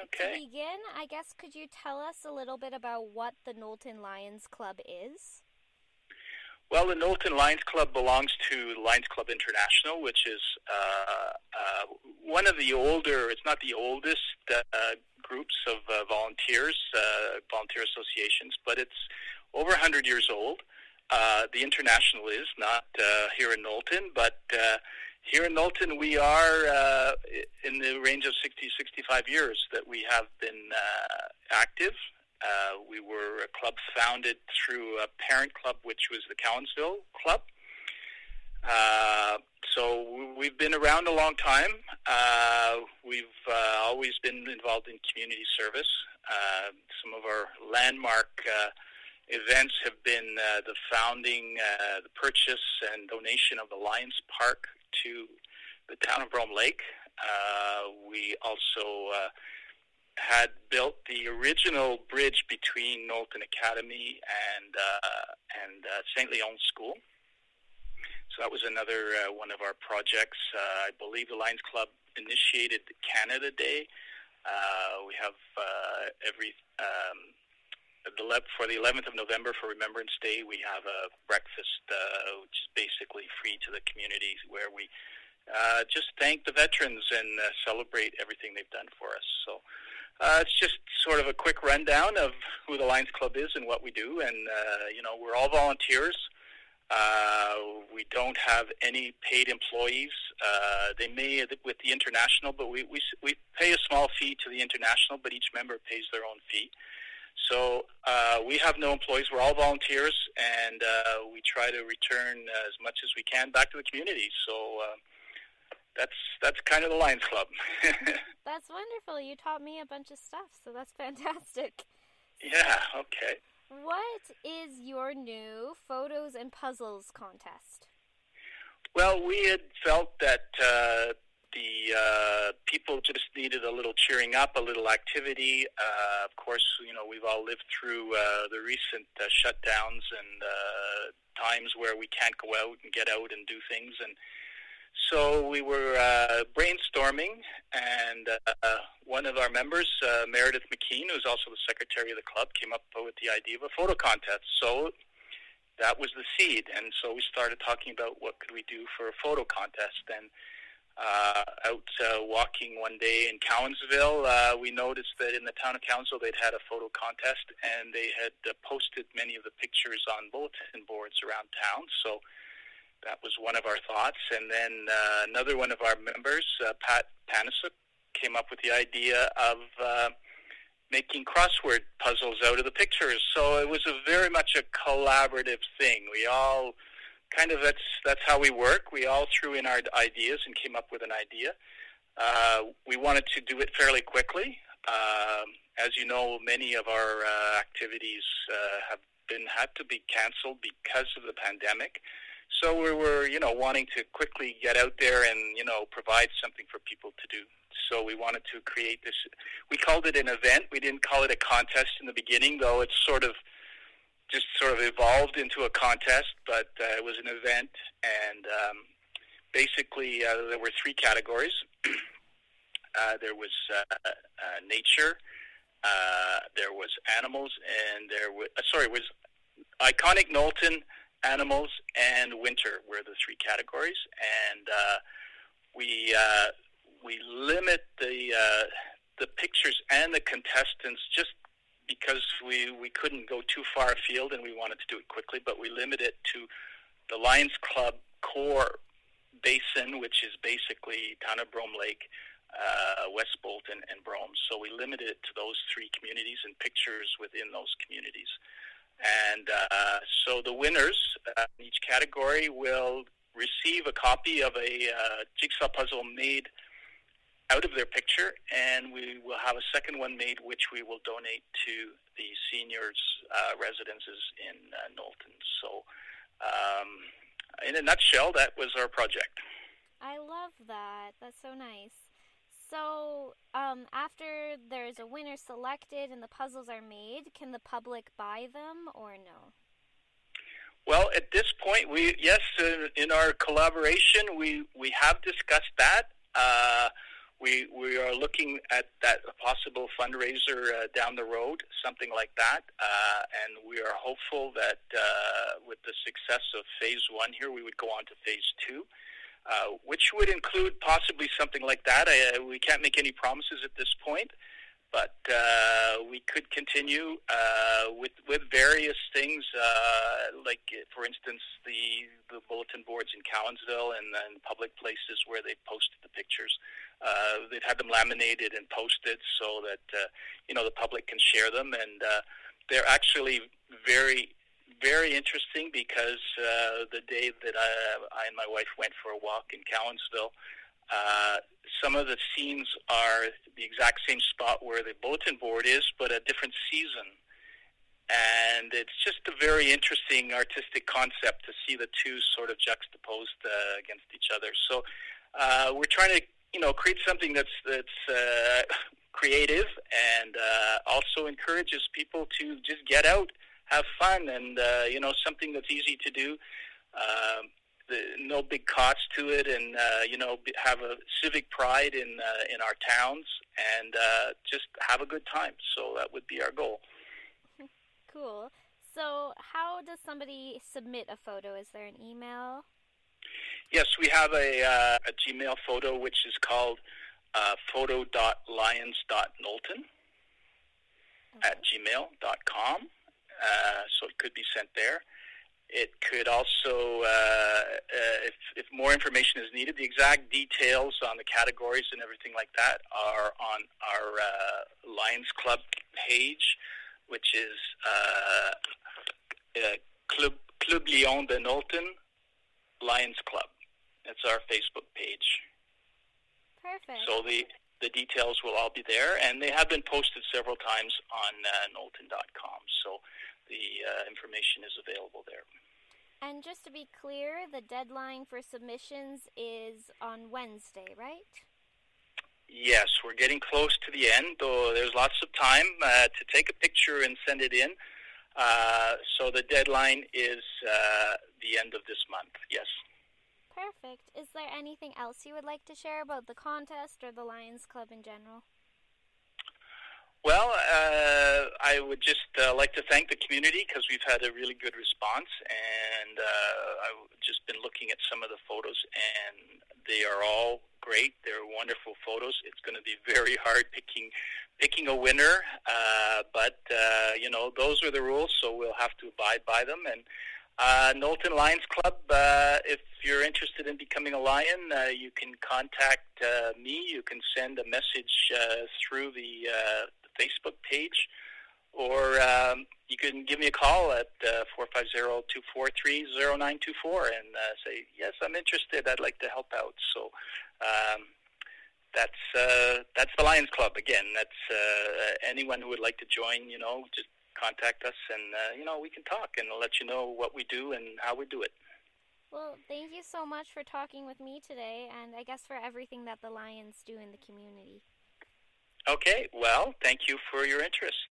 To Okay. begin, I guess could you tell us a little bit about what the Knowlton Lions Club is? Well, the Knowlton Lions Club belongs to Lions Club International, which is one of the older, it's not the oldest groups of volunteer associations, but it's over 100 years old. The International is not here in Knowlton, but here in Knowlton we are in the range of 60, 65 years that we have been active. We were a club founded through a parent club, which was the Cowansville Club. So we've been around a long time. We've always been involved in community service. Some of our landmark events have been the founding, the purchase and donation of the Lions Park to the town of Brome Lake. We also had built the original bridge between Knowlton Academy and St. Leon's School. So that was another one of our projects. I believe the Lions Club initiated Canada Day. We have for the 11th of November for Remembrance Day, we have a breakfast which is basically free to the community where we just thank the veterans and celebrate everything they've done for us. So it's just sort of a quick rundown of who the Lions Club is and what we do. And, we're all volunteers. We don't have any paid employees. They may with the International, but we pay a small fee to the International, but each member pays their own fee. So we have no employees. We're all volunteers, and we try to return as much as we can back to the community. So that's kind of the Lions Club. That's wonderful. You taught me a bunch of stuff, so that's fantastic. Yeah, okay. What is your new Photos and Puzzles contest? Well, we had felt that the people just needed a little cheering up, a little activity. Of course, we've all lived through the recent shutdowns and times where we can't go out and get out and do things. And so we were brainstorming, and one of our members, Meredith McKean, who's also the secretary of the club, came up with the idea of a photo contest. So that was the seed, and so we started talking about what could we do for a photo contest. And out walking one day in Cowansville, we noticed that in the town of Cowansville they'd had a photo contest, and they had posted many of the pictures on bulletin boards around town. So that was one of our thoughts. And then another one of our members, Pat Panasuk, came up with the idea of making crossword puzzles out of the pictures. So it was very much a collaborative thing. We all that's how we work. We all threw in our ideas and came up with an idea. We wanted to do it fairly quickly. As you know, many of our activities had to be canceled because of the pandemic. So we were, wanting to quickly get out there and, provide something for people to do. So we wanted to create this. We called it an event. We didn't call it a contest in the beginning, though it's sort of evolved into a contest. But it was an event, and basically there were three categories. There was nature, there was animals, and it was iconic Knowlton, animals, and winter were the three categories. And we limit the pictures and the contestants just because we couldn't go too far afield and we wanted to do it quickly, but we limit it to the Lions Club core basin, which is basically town of Brome Lake, West Bolton, and Brome. So we limited it to those three communities and pictures within those communities. And so the winners in each category will receive a copy of a jigsaw puzzle made out of their picture, and we will have a second one made, which we will donate to the seniors' residences in Knowlton. So in a nutshell, that was our project. I love that. That's so nice. So, after there's a winner selected and the puzzles are made, can the public buy them or no? Well, at this point, in our collaboration, we have discussed that. we are looking at that a possible fundraiser down the road, something like that, and we are hopeful that with the success of phase 1 here, we would go on to phase 2. Which would include possibly something like that. We can't make any promises at this point, but we could continue with various things, like, for instance, the bulletin boards in Cowansville and public places where they posted the pictures. They've had them laminated and posted so that the public can share them, and they're actually very interesting because the day that I and my wife went for a walk in Cowansville, some of the scenes are the exact same spot where the bulletin board is, but a different season. And it's just a very interesting artistic concept to see the two sort of juxtaposed against each other. So we're trying to, create something that's creative and also encourages people to just get out, have fun, and something that's easy to do. No big cost to it, and have a civic pride in our towns, and just have a good time. So that would be our goal. Cool. So how does somebody submit a photo? Is there an email? Yes, we have a Gmail photo, which is called photo.lions.knowlton at gmail.com. So it could be sent there. It could also, if more information is needed, the exact details on the categories and everything like that are on our Lions Club page, which is Club Lion de Knowlton Lions Club. That's our Facebook page. Perfect. So the details will all be there, and they have been posted several times on knowlton.com. So the information is available there. And just to be clear, the deadline for submissions is on Wednesday, right? Yes, we're getting close to the end, though there's lots of time to take a picture and send it in. So the deadline is the end of this month, yes. Perfect. Is there anything else you would like to share about the contest or the Lions Club in general? Well, I would just like to thank the community because we've had a really good response, and I've just been looking at some of the photos, and they are all great. They're wonderful photos. It's going to be very hard picking a winner, but those are the rules, so we'll have to abide by them. And Knowlton Lions Club, if you're interested in becoming a Lion, you can contact me. You can send a message through the Facebook page, or you can give me a call at 450-243-0924 and say, yes, I'm interested. I'd like to help out. So that's the Lions Club. Again, that's anyone who would like to join, just contact us, and we can talk, and I'll let you know what we do and how we do it. Well, thank you so much for talking with me today, and I guess for everything that the Lions do in the community. Okay, well, thank you for your interest.